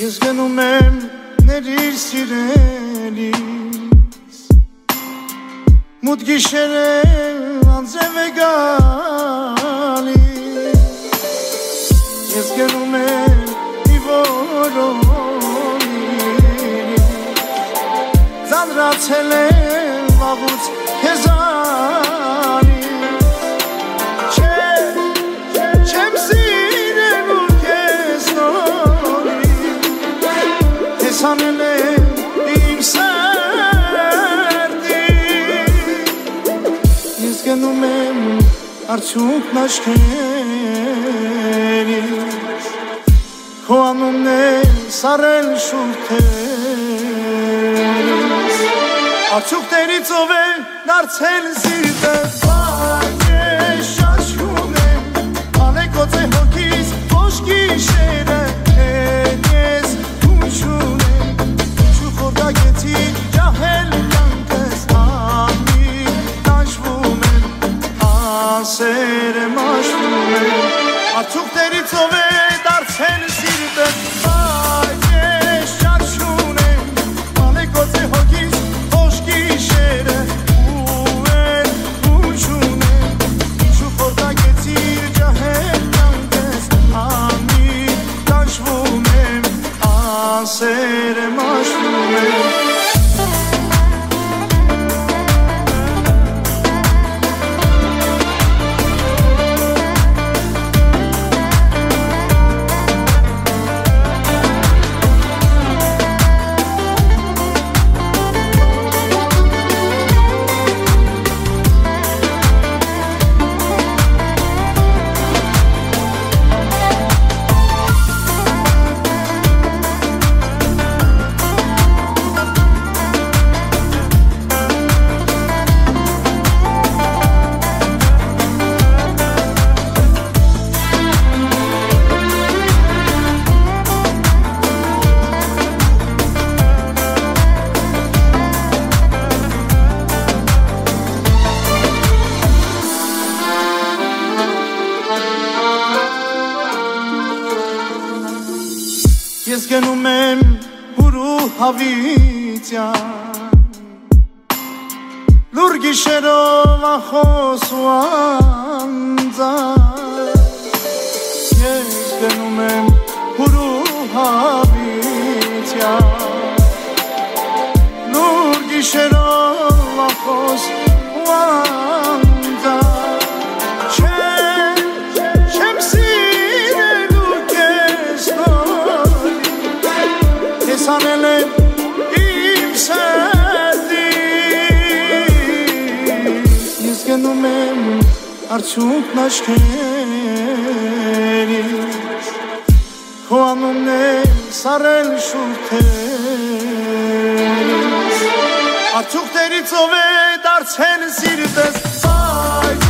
Ես գնում եմ ներիր սիրելիս Մութ գիշերը անձև է գալիս Ես գնում եմ մի որոնի Ձանրացել եմ վաղուց քեզանի Չեմ սիրել ու քեզ նորի Քեզ հանել եմ իմ սրտի Ես գնում եմ արդյունքն աչքերից Քո անունն է սառել շուրթերից Արդյունքներից ով է դարձել սիրտս Բակ է շաչում է Ալեկոծ է հոգիս ոչ գիշերը Հետ ես հունչուն է Ինչու խորդագեցի ջահել կյանքս Անի տանջվում եմ Ասեր եմ աշվում եմ Արդյունքներից ով է դարձել սիրտս Բակ է շաչում է Ալեկոծ է հոգիս Սեր եմ աշվում եմ Ես գնում եմ հուրու հավիտյան Լուր գիշերով ախոս ու անձան Ես գնում եմ հուրու հավիտյան Լուր գիշերով ախոս ու անձան Չեմ սիրելու քեզ Ես անել եմ իմ սրտից Ես գնում եմ արդյունքն աչքերից Քո անունն է սառել շուրթերից Արդյունքներից ով է դարձել սիրտս Բակ